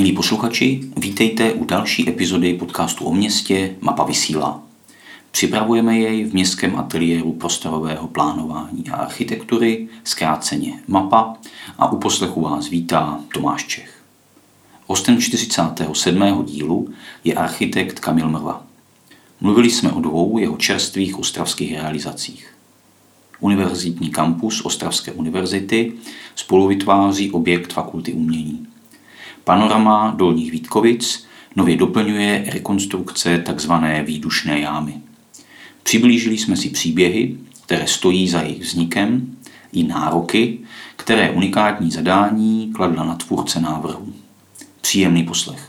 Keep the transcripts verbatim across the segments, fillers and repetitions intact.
Milí posluchači, vítejte u další epizody podcastu o městě Mapa vysílá. Připravujeme jej v městském ateliéru prostorového plánování a architektury, zkráceně Mapa, a u poslechu vás vítá Tomáš Čech. Hostem čtyřicátého sedmého dílu je architekt Kamil Mrva. Mluvili jsme o dvou jeho čerstvých ostravských realizacích. Univerzitní kampus Ostravské univerzity spolu vytváří objekt Fakulty umění. Panorama Dolních Vítkovic nově doplňuje rekonstrukce tzv. Výdušné jámy. Přiblížili jsme si příběhy, které stojí za jejich vznikem, i nároky, které unikátní zadání kladla na tvůrce návrhu. Příjemný poslech.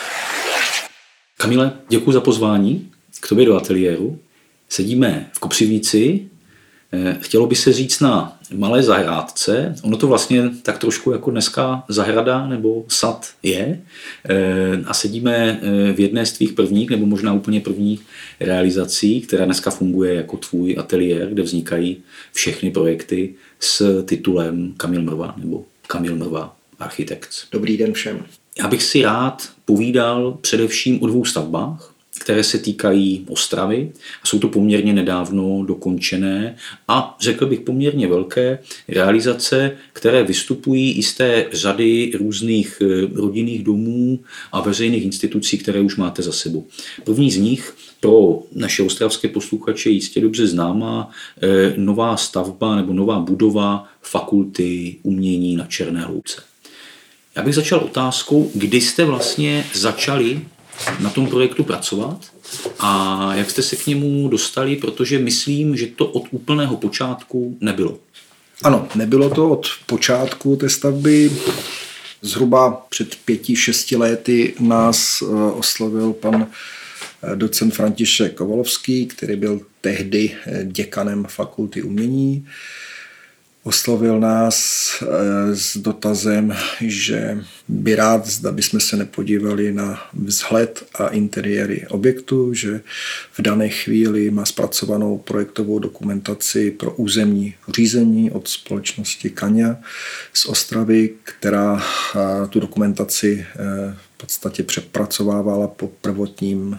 Kamile, děkuji za pozvání k tobě do ateliéru. Sedíme v Kopřivnici. Chtělo by se říct na malé zahrádce. Ono to vlastně tak trošku jako dneska zahrada nebo sad je. A sedíme v jedné z tvých prvních, nebo možná úplně prvních realizací, která dneska funguje jako tvůj ateliér, kde vznikají všechny projekty s titulem Kamil Mrva nebo Kamil Mrva architekt. Dobrý den všem. Já bych si rád povídal především o dvou stavbách, které se týkají Ostravy a jsou to poměrně nedávno dokončené a řekl bych poměrně velké realizace, které vystupují i z té řady různých rodinných domů a veřejných institucí, které už máte za sebou. První z nich pro naše ostravské posluchače jistě dobře známá nová stavba nebo nová budova Fakulty umění na Černé Louce. Já bych začal otázkou, kdy jste vlastně začali na tom projektu pracovat a jak jste se k němu dostali, protože myslím, že to od úplného počátku nebylo. Ano, nebylo to od počátku té stavby. Zhruba před pěti, šesti lety nás oslovil pan docent František Kovalovský, který byl tehdy děkanem Fakulty umění. Oslovil nás s dotazem, že by rád, zda bychom se nepodívali na vzhled a interiéry objektu, že v dané chvíli má zpracovanou projektovou dokumentaci pro územní řízení od společnosti Kaňa z Ostravy, která tu dokumentaci v podstatě přepracovávala po prvotním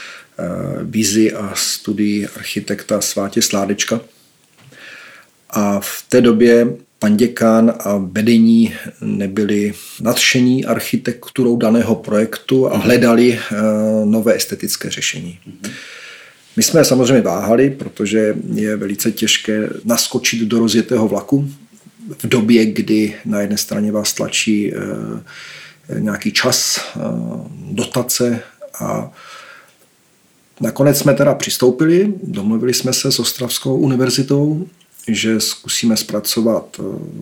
vizi a studii architekta Svátě Sládečka. A v té době pan děkan a vedení nebyli nadšení architekturou daného projektu a hledali nové estetické řešení. My jsme samozřejmě váhali, protože je velice těžké naskočit do rozjetého vlaku v době, kdy na jedné straně vás tlačí nějaký čas, dotace a nakonec jsme teda přistoupili, domluvili jsme se s Ostravskou univerzitou, že zkusíme zpracovat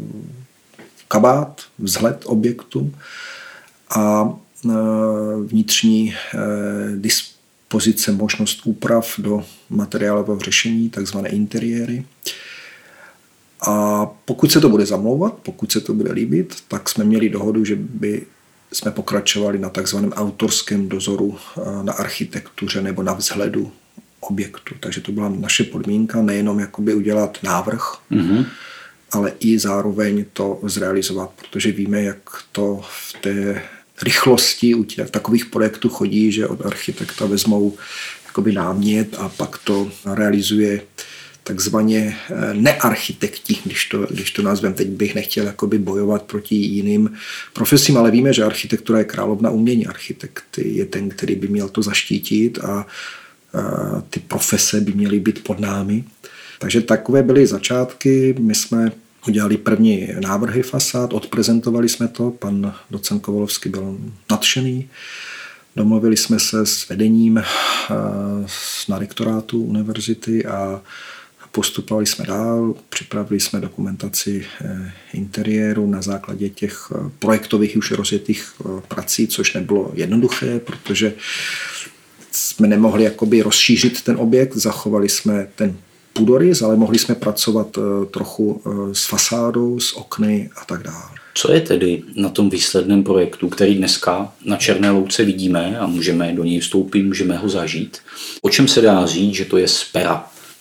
kabát, vzhled objektu a vnitřní dispozice, možnost úprav do materiálového řešení, takzvané interiéry. A pokud se to bude zamlouvat, pokud se to bude líbit, tak jsme měli dohodu, že by jsme pokračovali na takzvaném autorském dozoru na architektuře nebo na vzhledu objektu. Takže to byla naše podmínka, nejenom jakoby udělat návrh, mm-hmm. ale i zároveň to zrealizovat, protože víme, jak to v té rychlosti u těch takových projektů chodí, že od architekta vezmou jakoby námět a pak to realizuje takzvaně nearchitekti, když to, když to nazvem. Teď bych nechtěl jakoby bojovat proti jiným profesím, ale víme, že architektura je královna umění. Architekt je ten, který by měl to zaštítit a ty profese by měly být pod námi. Takže takové byly začátky. My jsme udělali první návrhy fasád, odprezentovali jsme to, pan docent Kovalovský byl nadšený. Domluvili jsme se s vedením na rektorátu univerzity a postupovali jsme dál, připravili jsme dokumentaci interiéru na základě těch projektových už rozjetých prací, což nebylo jednoduché, protože jsme nemohli jakoby rozšířit ten objekt, zachovali jsme ten půdorys, ale mohli jsme pracovat trochu s fasádou, s okny a tak dále. Co je tedy na tom výsledném projektu, který dneska na Černé Louce vidíme a můžeme do něj vstoupit, můžeme ho zažít? O čem se dá říct, že to je z pera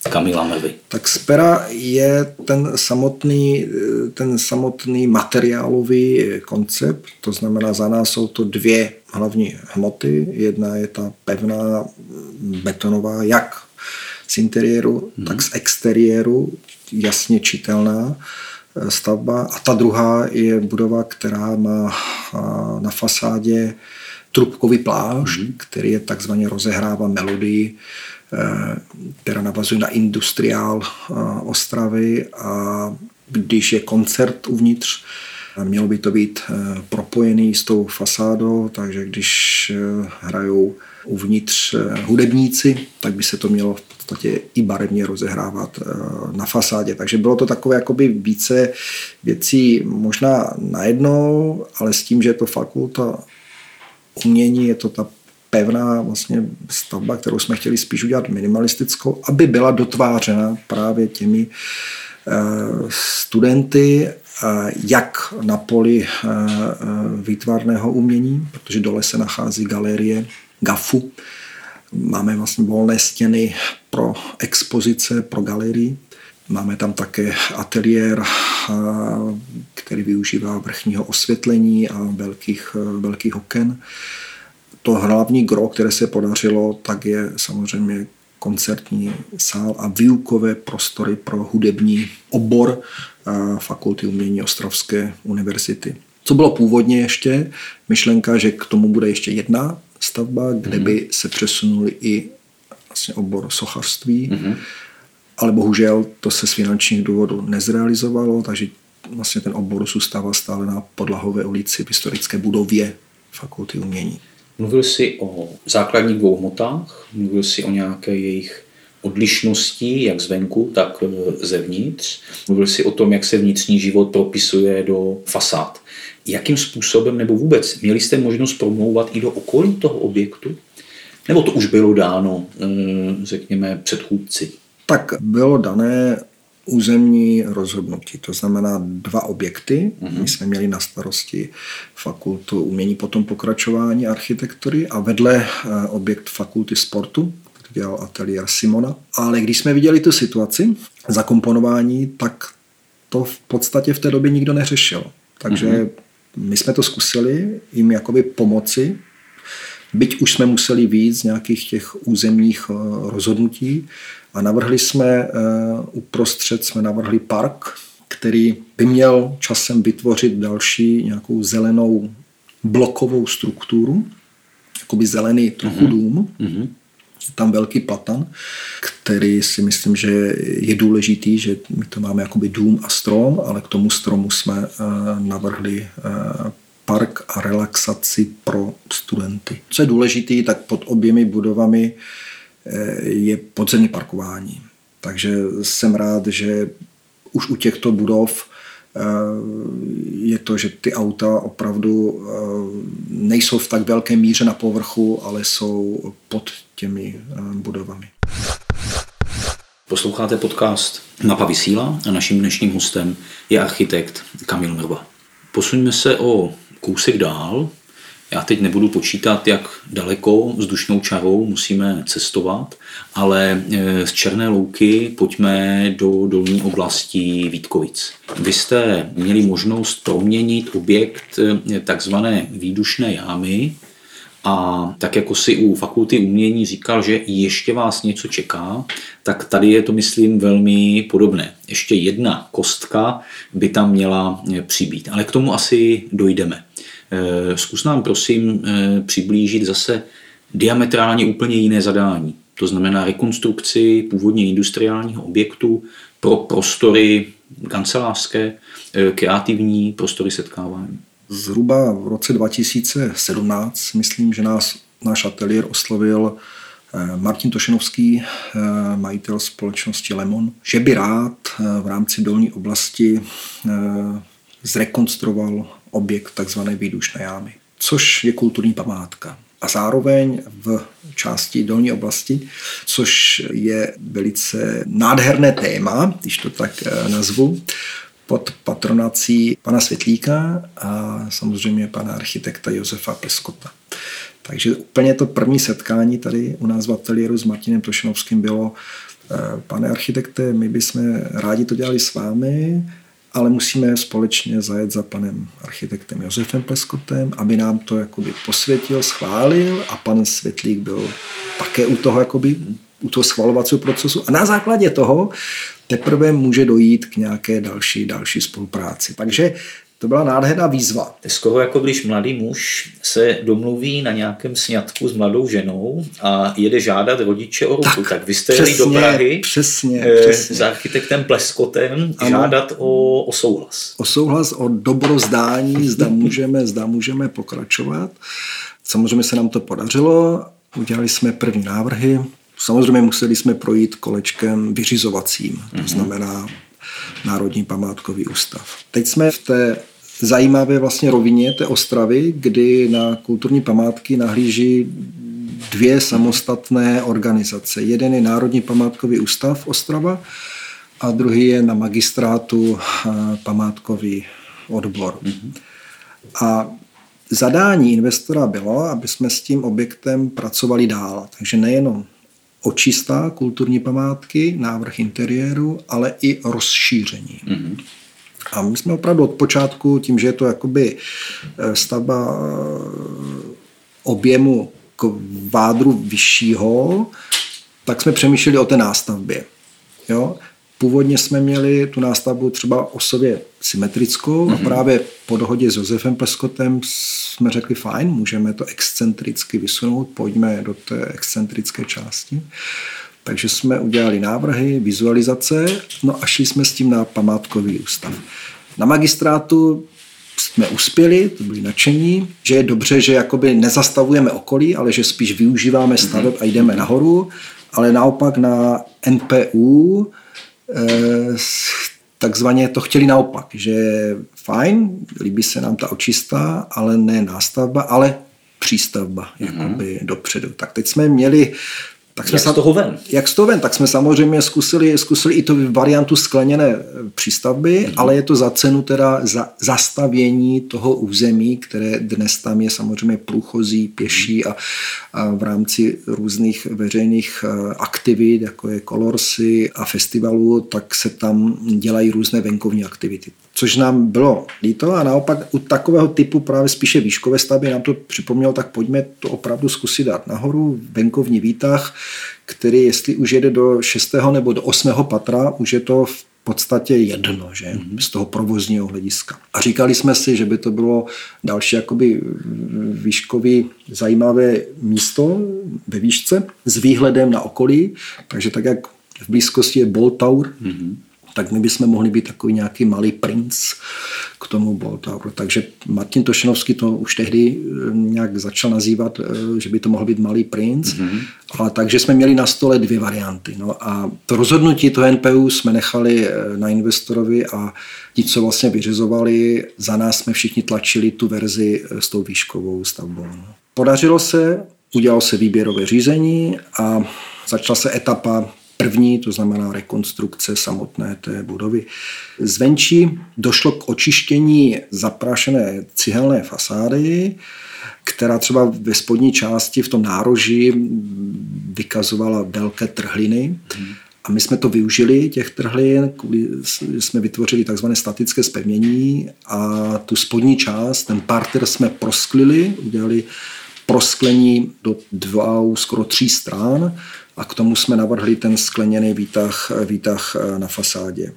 Kamila Mrvy? Tak z pera je ten samotný, ten samotný materiálový koncept, to znamená, za nás jsou to dvě hlavní hmoty. Jedna je ta pevná betonová, jak z interiéru, hmm. tak z exteriéru, jasně čitelná stavba. A ta druhá je budova, která má na fasádě trubkový plášť, hmm. který je takzvaně rozehrává melodii, která navazuje na industriál Ostravy, a když je koncert uvnitř, mělo by to být propojený s tou fasádou, takže když hrajou uvnitř hudebníci, tak by se to mělo v podstatě i barevně rozehrávat na fasádě. Takže bylo to takové jakoby více věcí možná najednou, ale s tím, že je to fakulta umění, je to ta pevná vlastně stavba, kterou jsme chtěli spíš udělat minimalistickou, aby byla dotvářena právě těmi studenty, jak na poli výtvarného umění, protože dole se nachází galerie GAFu. Máme vlastně volné stěny pro expozice, pro galerii. Máme tam také ateliér, který využívá vrchního osvětlení a velkých, velkých oken. To hlavní gro, které se podařilo, tak je samozřejmě koncertní sál a výukové prostory pro hudební obor Fakulty umění Ostravské univerzity. Co bylo původně ještě? Myšlenka, že k tomu bude ještě jedna stavba, kde by se přesunuli i vlastně obor sochařství, mm-hmm. ale bohužel to se z finančních důvodů nezrealizovalo, takže vlastně ten obor zůstával stále na Podlahové ulici v historické budově Fakulty umění. Mluvil jsi o základních dvou hmotách, mluvil jsi o nějaké jejich odlišnosti, jak zvenku, tak zevnitř. Mluvil jsi o tom, jak se vnitřní život propisuje do fasád. Jakým způsobem, nebo vůbec, měli jste možnost promlouvat i do okolí toho objektu? Nebo to už bylo dáno, řekněme, předchůdci? Tak bylo dané územní rozhodnutí, to znamená dva objekty. Mm-hmm. My jsme měli na starosti Fakultu umění, potom pokračování architektury a vedle objekt Fakulty sportu, který dělal ateliér Simona. Ale když jsme viděli tu situaci, zakomponování, tak to v podstatě v té době nikdo neřešil. Takže mm-hmm. my jsme to zkusili jim jakoby pomoci, byť už jsme museli víc z nějakých těch územních rozhodnutí, a navrhli jsme, uprostřed jsme navrhli park, který by měl časem vytvořit další nějakou zelenou blokovou strukturu, jakoby zelený trochu mm-hmm. dům. Mm-hmm. Je tam velký platan, který si myslím, že je důležitý, že my to máme jakoby dům a strom, ale k tomu stromu jsme navrhli park a relaxaci pro studenty. Co je důležitý, tak pod oběmi budovami je podzemní parkování. Takže jsem rád, že už u těchto budov je to, že ty auta opravdu nejsou v tak velké míře na povrchu, ale jsou pod těmi budovami. Posloucháte podcast Mapa vysílá a naším dnešním hostem je architekt Kamil Mrva. Posuňme se o kousek dál. Já teď nebudu počítat, jak daleko vzdušnou čarou musíme cestovat, ale z Černé Louky pojďme do dolní oblasti Vítkovic. Vy jste měli možnost proměnit objekt takzvané výdušné jámy a tak jako si u Fakulty umění říkal, že ještě vás něco čeká, tak tady je to, myslím, velmi podobné. Ještě jedna kostka by tam měla přibýt, ale k tomu asi dojdeme. Zkus nám prosím přiblížit zase diametrálně úplně jiné zadání. To znamená rekonstrukci původně industriálního objektu pro prostory kancelářské, kreativní prostory setkávání. Zhruba v roce dva tisíce sedmnáct, myslím, že nás, náš ateliér oslovil Martin Tošenovský, majitel společnosti Lemon, že by rád v rámci dolní oblasti zrekonstruoval objekt takzvané výdušné jámy, což je kulturní památka. A zároveň v části dolní oblasti, což je velice nádherné téma, když to tak nazvu, pod patronací pana Světlíka a samozřejmě pana architekta Josefa Peskota. Takže úplně to první setkání tady u nás v ateliéru s Martinem Tošenovským bylo pane architekte, my bychom rádi to dělali s vámi, ale musíme společně zajet za panem architektem Josefem Pleskotem, aby nám to jakoby posvětil, schválil a pan Světlík byl také u toho, jakoby, u toho schvalovacího procesu a na základě toho teprve může dojít k nějaké další, další spolupráci. Takže to byla nádherná výzva. Skoro jako když mladý muž se domluví na nějakém sňatku s mladou ženou a jede žádat rodiče o ruku. Tak, tak vy jste jeli do Prahy přesně, eh, přesně. s architektem Pleskotem ano, žádat o, o souhlas. O souhlas, o dobrozdání, zda můžeme, zda můžeme pokračovat. Samozřejmě se nám to podařilo. Udělali jsme první návrhy. Samozřejmě museli jsme projít kolečkem vyřizovacím. Mm-hmm. To znamená Národní památkový ústav. Teď jsme v té zajímavé vlastně rovině té Ostravy, kdy na kulturní památky nahlíží dvě samostatné organizace. Jeden je Národní památkový ústav Ostrava a druhý je na magistrátu památkový odbor. Mm-hmm. A zadání investora bylo, aby jsme s tím objektem pracovali dál. Takže nejenom očista kulturní památky, návrh interiéru, ale i rozšíření. Mm-hmm. A my jsme opravdu od počátku, tím, že je to jakoby stavba objemu kvádru vyššího, tak jsme přemýšleli o té nástavbě. Jo? Původně jsme měli tu nástavbu třeba osově symetrickou mm-hmm. a právě po dohodě s Josefem Pleskotem jsme řekli fajn, můžeme to excentricky vysunout, pojďme do té excentrické části. Takže jsme udělali návrhy, vizualizace, no a šli jsme s tím na památkový ústav. Na magistrátu jsme uspěli, to byli nadšení, že je dobře, že jakoby nezastavujeme okolí, ale že spíš využíváme staveb a jdeme nahoru, ale naopak na N P U takzvaně to chtěli naopak, že fajn, líbí se nám ta očista, ale ne nástavba, ale přístavba mm-hmm. jakoby dopředu. Tak teď jsme měli Tak jsme jak z toho ven? Jak z toho ven? Tak jsme samozřejmě zkusili, zkusili i tu variantu skleněné přístavby, mm-hmm. ale je to za cenu teda za zastavění toho území, které dnes tam je samozřejmě průchozí, pěší a, a v rámci různých veřejných aktivit, jako je kolorsy a festivalů, tak se tam dělají různé venkovní aktivity. Což nám bylo líto a naopak u takového typu právě spíše výškové stavby nám to připomnělo, tak pojďme to opravdu zkusit dát nahoru, venkovní výtah, který jestli už jede do šestého nebo do osmého patra, už je to v podstatě jedno, že? Mm-hmm. Z toho provozního hlediska. A říkali jsme si, že by to bylo další jakoby výškový zajímavé místo ve výšce s výhledem na okolí, takže tak jak v blízkosti je Ball Tower, mm-hmm. tak my bychom mohli být takový nějaký malý princ k tomu Ball Tower. Takže Martin Tošenovský to už tehdy nějak začal nazývat, že by to mohl být malý princ. Mm-hmm. Ale takže jsme měli na stole dvě varianty. No a to rozhodnutí toho N P U jsme nechali na investorovi a ti, co vlastně vyřizovali, za nás jsme všichni tlačili tu verzi s tou výškovou stavbou. Podařilo se, udělalo se výběrové řízení a začala se etapa první, to znamená rekonstrukce samotné té budovy. Zvenčí došlo k očištění zaprášené cihelné fasády, která třeba ve spodní části v tom nároží vykazovala velké trhliny. Hmm. A my jsme to využili, těch trhlin, kvůli, jsme vytvořili takzvané statické zpevnění a tu spodní část, ten parter jsme prosklili, udělali prosklení do dvou, skoro tří stran a k tomu jsme navrhli ten skleněný výtah, výtah na fasádě.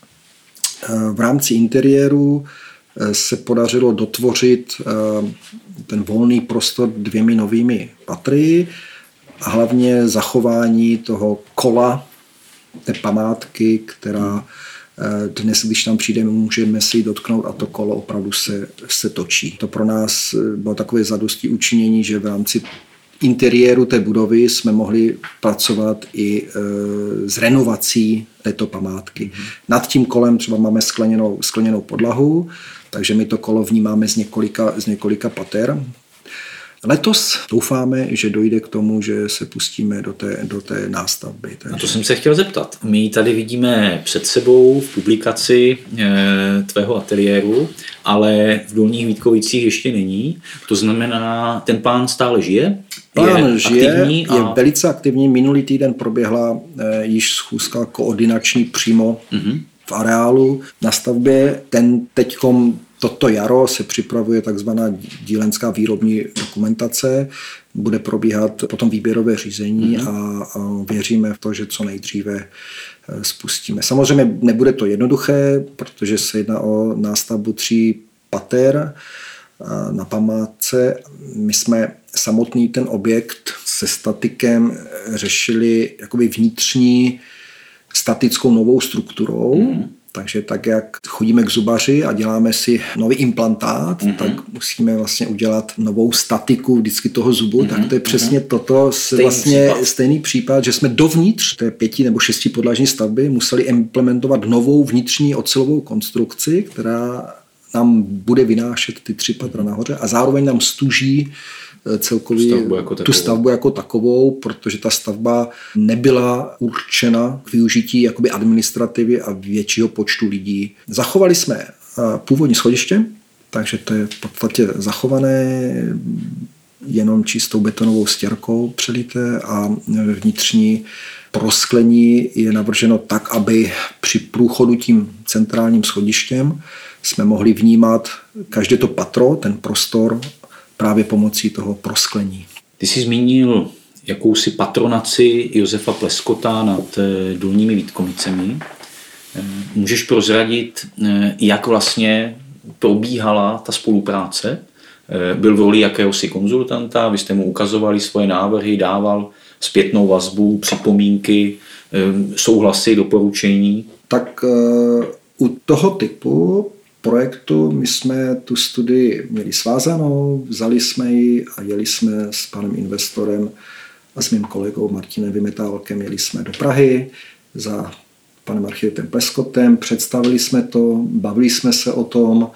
V rámci interiéru se podařilo dotvořit ten volný prostor dvěmi novými patry a hlavně zachování toho kola, té památky, která dnes, když tam přijdeme, můžeme si ji dotknout a to kolo opravdu se, se točí. To pro nás bylo takové zadosti učinění, že v rámci interiéru té budovy jsme mohli pracovat i e, s renovací této památky. Mm. Nad tím kolem třeba máme skleněnou, skleněnou podlahu, takže my to kolo vnímáme z několika, z několika pater. Letos doufáme, že dojde k tomu, že se pustíme do té, do té nástavby. Takže... A to jsem se chtěl zeptat. My tady vidíme před sebou v publikaci e, tvého ateliéru, ale v Dolních Vítkovicích ještě není. To znamená, ten plán stále žije? Plán je žije, aktivní a... je velice aktivní. Minulý týden proběhla e, již schůzka koordinační přímo mm-hmm. v areálu na stavbě. Ten teďkom toto jaro se připravuje takzvaná dílenská výrobní dokumentace. Bude probíhat potom výběrové řízení mm-hmm. a, a věříme v to, že co nejdříve spustíme. Samozřejmě nebude to jednoduché, protože se jedná o nástavbu tří pater na památce. My jsme samotný ten objekt se statikem řešili jakoby vnitřní statickou novou strukturou. Mm-hmm. Takže tak, jak chodíme k zubaři a děláme si nový implantát, mm-hmm. tak musíme vlastně udělat novou statiku vždycky toho zubu, mm-hmm. tak to je přesně mm-hmm. toto stejný vlastně případ. stejný případ, že jsme dovnitř té pěti nebo šesti podlažní stavby museli implementovat novou vnitřní ocelovou konstrukci, která nám bude vynášet ty tři patra nahoře a zároveň nám stuží celkově stavbu jako tu stavbu jako takovou, protože ta stavba nebyla určena k využití jakoby administrativy a většího počtu lidí. Zachovali jsme původní schodiště, takže to je v podstatě zachované, jenom čistou betonovou stěrkou přelité a vnitřní prosklení je navrženo tak, aby při průchodu tím centrálním schodištěm jsme mohli vnímat každé to patro, ten prostor, právě pomocí toho prosklení. Ty jsi zmínil jakousi patronaci Josefa Pleskota nad Dolními Vítkovicemi. Můžeš prozradit, jak vlastně probíhala ta spolupráce? Byl v roli jakéhosi konzultanta, vy jste mu ukazovali svoje návrhy, dával zpětnou vazbu, připomínky, souhlasy, doporučení? Tak u toho typu projektu my jsme tu studii měli svázanou, vzali jsme ji a jeli jsme s panem investorem a s mým kolegou Martinem Vymetálkem, jeli jsme do Prahy za panem architektem Pleskotem, představili jsme to, bavili jsme se o tom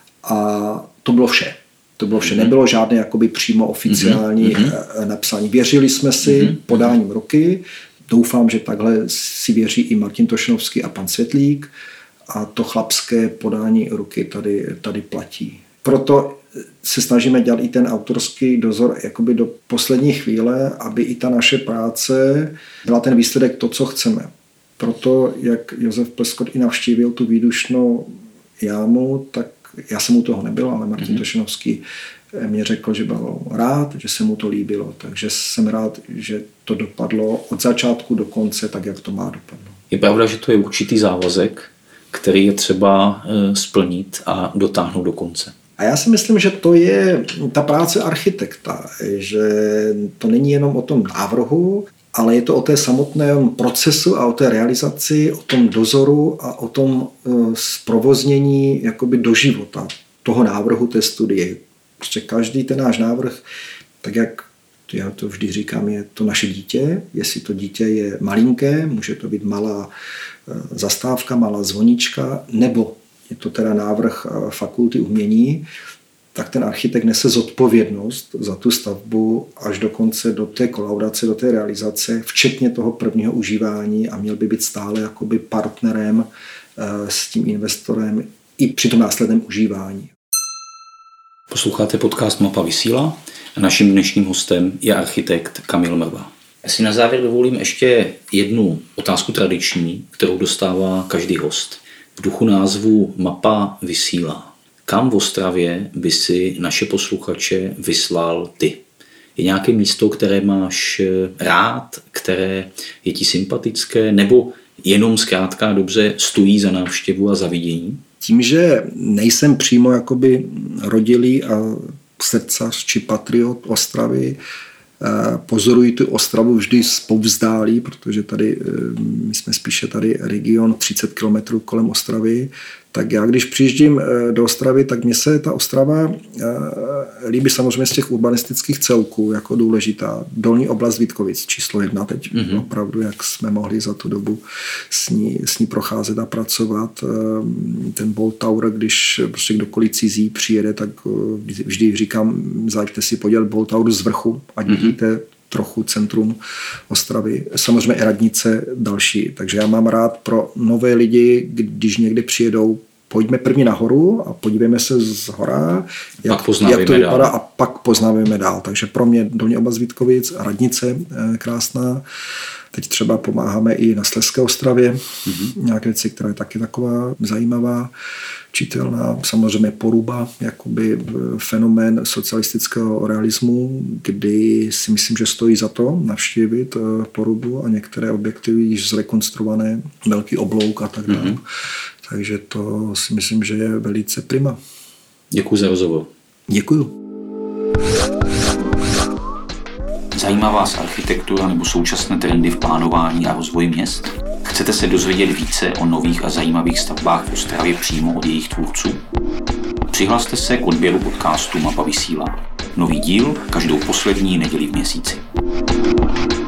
a to bylo vše. To bylo vše. Nebylo žádné jakoby přímo oficiální mm-hmm. napsání. Věřili jsme si mm-hmm. podáním ruky. Doufám, že takhle si věří i Martin Tošenovský a pan Světlík. A to chlapské podání ruky tady, tady platí. Proto se snažíme dělat i ten autorský dozor jakoby do poslední chvíle, aby i ta naše práce byla ten výsledek to, co chceme. Proto, jak Josef Pleskot i navštívil tu výdušnou jámu, tak já jsem u toho nebyl, ale Martin mm-hmm. Tošenovský mě řekl, že byl rád, že se mu to líbilo. Takže jsem rád, že to dopadlo od začátku do konce, tak jak to má dopadnout. Je pravda, že to je určitý závazek, který je třeba splnit a dotáhnout do konce. A já si myslím, že to je ta práce architekta, že to není jenom o tom návrhu, ale je to o té samotném procesu a o té realizaci, o tom dozoru a o tom zprovoznění jakoby do života toho návrhu té studie. Prostě každý ten náš návrh, tak jak já to vždy říkám, je to naše dítě. Jestli to dítě je malinké, může to být malá zastávka, malá zvonička, nebo je to teda návrh fakulty umění, tak ten architekt nese zodpovědnost za tu stavbu až do konce, do té kolaudace, do té realizace, včetně toho prvního užívání a měl by být stále jakoby partnerem s tím investorem i při tom následném užívání. Posloucháte podcast Mapa vysílá a naším dnešním hostem je architekt Kamil Mrva. Já si na závěr dovolím ještě jednu otázku tradiční, kterou dostává každý host. V duchu názvu Mapa vysílá. Kam v Ostravě by si naše posluchače vyslal ty? Je nějaké místo, které máš rád, které je ti sympatické, nebo jenom zkrátka dobře stojí za návštěvu a za vidění? Tím, že nejsem přímo jakoby rodilý a srdcař či patriot Ostravy, pozoruji tu Ostravu vždy zpovzdálí, protože tady my jsme spíše tady region třicet kilometrů kolem Ostravy, Tak já, když přijíždím do Ostravy, tak mně se ta Ostrava líbí samozřejmě z těch urbanistických celků jako důležitá. Dolní oblast Vítkovic, číslo jedna teď. Mm-hmm. Opravdu, jak jsme mohli za tu dobu s ní, s ní procházet a pracovat. Ten Bolt Tower, když prostě kdokoliv cizí přijede, tak vždy říkám, zajďte si podívat Bolt Tower z vrchu, ať mm-hmm. vidíte trochu centrum Ostravy. Samozřejmě i radnice další. Takže já mám rád pro nové lidi, když někde přijedou, pojďme první nahoru a podívejme se z hora, jak, jak to vypadá dál. A pak poznáváme dál. Takže pro mě Dolní oblast Vítkovic, radnice krásná. Teď třeba pomáháme i na Slezské Ostravě. Mm-hmm. Nějaké věci, která je taky taková zajímavá, čitelná. Samozřejmě Poruba, jakoby fenomén socialistického realismu, kdy si myslím, že stojí za to navštívit Porubu a některé objekty již zrekonstruované, velký oblouk a tak dále. Mm-hmm. Takže to si myslím, že je velice prima. Děkuji za rozhovor. Děkuju. Zajímá vás architektura nebo současné trendy v plánování a rozvoji měst? Chcete se dozvědět více o nových a zajímavých stavbách v Ostravě přímo od jejich tvůrců? Přihlaste se k odběru podcastu Mapa vysílá. Nový díl každou poslední neděli v měsíci.